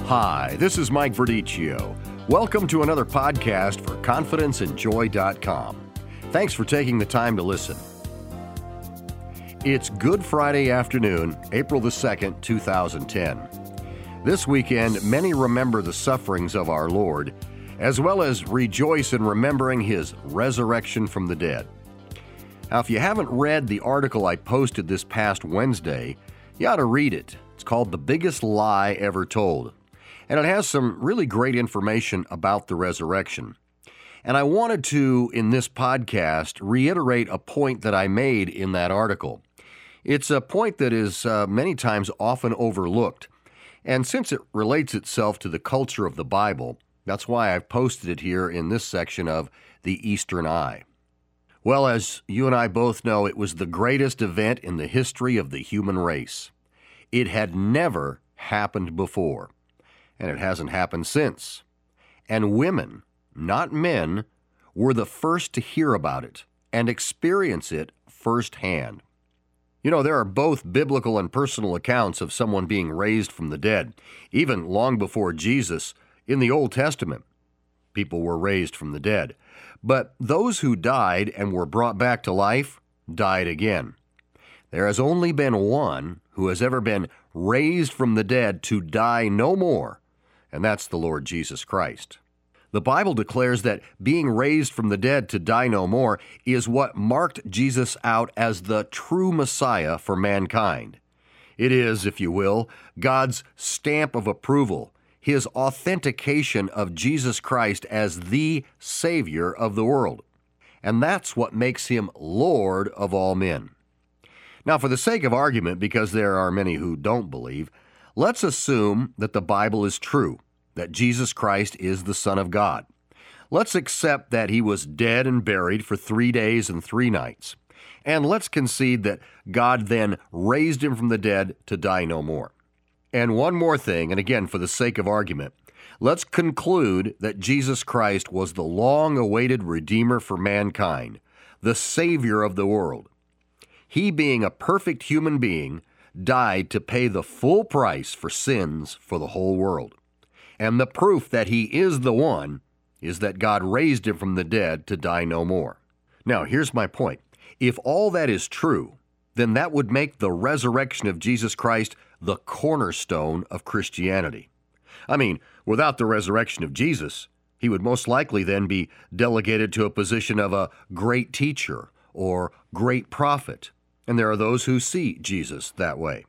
Hi, this is Mike Verdicchio. Welcome to another podcast for ConfidenceAndJoy.com. Thanks for taking the time to listen. It's Good Friday afternoon, April the 2nd, 2010. This weekend, many remember the sufferings of our Lord, as well as rejoice in remembering His resurrection from the dead. Now, if you haven't read the article I posted this past Wednesday, you ought to read it. It's called The Biggest Lie Ever Told. And it has some really great information about the resurrection. And I wanted to, in this podcast, reiterate a point that I made in that article. It's a point that is many times often overlooked. And since it relates itself to the culture of the Bible, that's why I've posted it here in this section of The Eastern Eye. Well, as you and I both know, it was the greatest event in the history of the human race. It had never happened before. And it hasn't happened since. And women, not men, were the first to hear about it and experience it firsthand. You know, there are both biblical and personal accounts of someone being raised from the dead. Even long before Jesus, in the Old Testament, people were raised from the dead. But those who died and were brought back to life died again. There has only been one who has ever been raised from the dead to die no more, and that's the Lord Jesus Christ. The Bible declares that being raised from the dead to die no more is what marked Jesus out as the true Messiah for mankind. It is, if you will, God's stamp of approval, His authentication of Jesus Christ as the Savior of the world. And that's what makes Him Lord of all men. Now, for the sake of argument, because there are many who don't believe, let's assume that the Bible is true, that Jesus Christ is the Son of God. Let's accept that He was dead and buried for 3 days and 3 nights. And let's concede that God then raised Him from the dead to die no more. And one more thing, and again, for the sake of argument, let's conclude that Jesus Christ was the long-awaited Redeemer for mankind, the Savior of the world. He, being a perfect human being, died to pay the full price for sins for the whole world. And the proof that He is the one is that God raised Him from the dead to die no more. Now, here's my point. If all that is true, then that would make the resurrection of Jesus Christ the cornerstone of Christianity. I mean, without the resurrection of Jesus, He would most likely then be delegated to a position of a great teacher or great prophet. And there are those who see Jesus that way.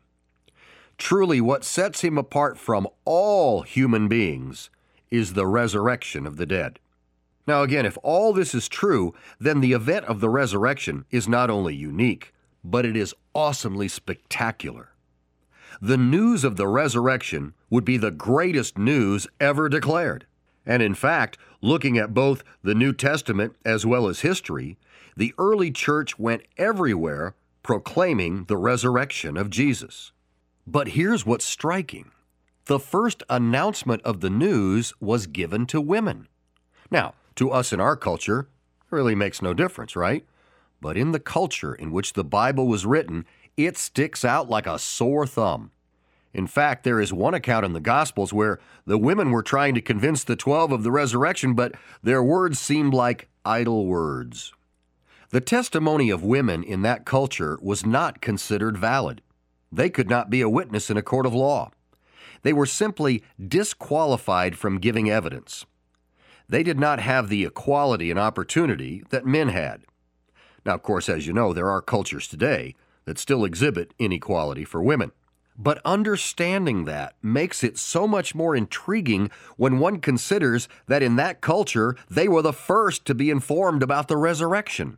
Truly, what sets Him apart from all human beings is the resurrection of the dead. Now again, if all this is true, then the event of the resurrection is not only unique, but it is awesomely spectacular. The news of the resurrection would be the greatest news ever declared. And in fact, looking at both the New Testament as well as history, the early church went everywhere proclaiming the resurrection of Jesus. But here's what's striking. The first announcement of the news was given to women. Now, to us in our culture, it really makes no difference, right? But in the culture in which the Bible was written, it sticks out like a sore thumb. In fact, there is one account in the Gospels where the women were trying to convince the 12 of the resurrection, but their words seemed like idle words. The testimony of women in that culture was not considered valid. They could not be a witness in a court of law. They were simply disqualified from giving evidence. They did not have the equality and opportunity that men had. Now, of course, as you know, there are cultures today that still exhibit inequality for women. But understanding that makes it so much more intriguing when one considers that in that culture, they were the first to be informed about the resurrection.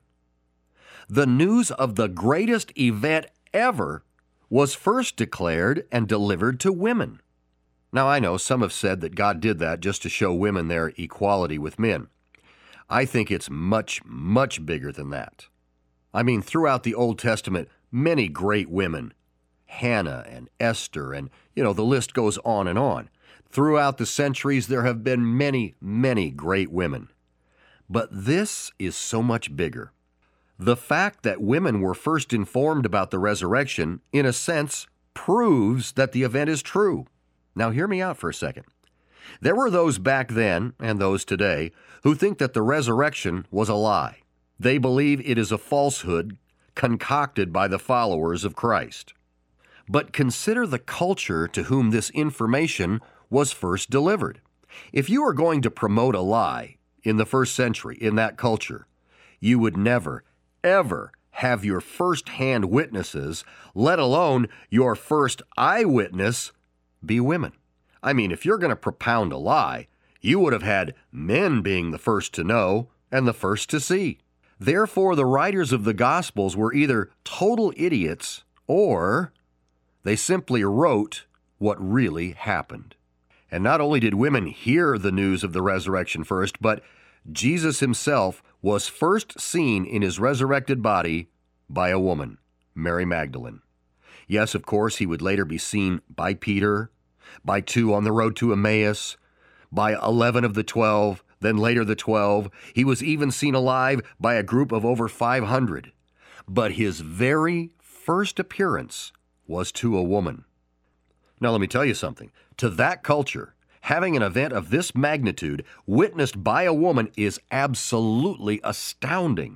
The news of the greatest event ever was first declared and delivered to women. Now, I know some have said that God did that just to show women their equality with men. I think it's much, much bigger than that. I mean, throughout the Old Testament, many great women, Hannah and Esther, and, the list goes on and on. Throughout the centuries, there have been many, many great women. But this is so much bigger. The fact that women were first informed about the resurrection, in a sense, proves that the event is true. Now, hear me out for a second. There were those back then, and those today, who think that the resurrection was a lie. They believe it is a falsehood concocted by the followers of Christ. But consider the culture to whom this information was first delivered. If you are going to promote a lie in the first century, in that culture, you would never, ever have your first-hand witnesses, let alone your first eyewitness, be women. I mean, if you're going to propound a lie, you would have had men being the first to know and the first to see. Therefore, the writers of the Gospels were either total idiots or they simply wrote what really happened. And not only did women hear the news of the resurrection first, but Jesus himself was first seen in his resurrected body by a woman, Mary Magdalene. Yes, of course, he would later be seen by Peter, by 2 on the road to Emmaus, by 11 of the 12, then later the 12. He was even seen alive by a group of over 500. But his very first appearance was to a woman. Now let me tell you something. To that culture, having an event of this magnitude witnessed by a woman is absolutely astounding.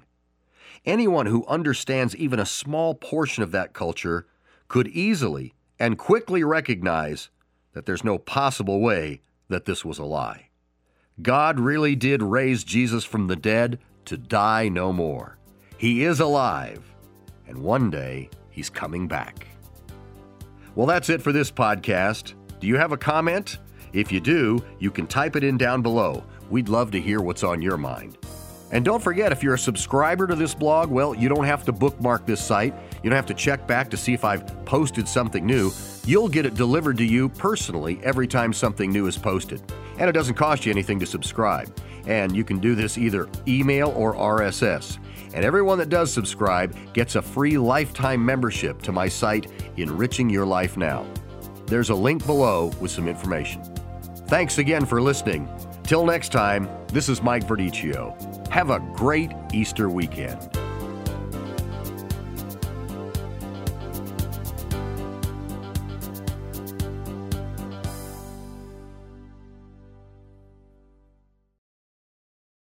Anyone who understands even a small portion of that culture could easily and quickly recognize that there's no possible way that this was a lie. God really did raise Jesus from the dead to die no more. He is alive, and one day he's coming back. Well, that's it for this podcast. Do you have a comment? If you do, you can type it in down below. We'd love to hear what's on your mind. And don't forget, if you're a subscriber to this blog, well, you don't have to bookmark this site. You don't have to check back to see if I've posted something new. You'll get it delivered to you personally every time something new is posted. And it doesn't cost you anything to subscribe. And you can do this either email or RSS. And everyone that does subscribe gets a free lifetime membership to my site, Enriching Your Life Now. There's a link below with some information. Thanks again for listening. Till next time, this is Mike Verdicchio. Have a great Easter weekend.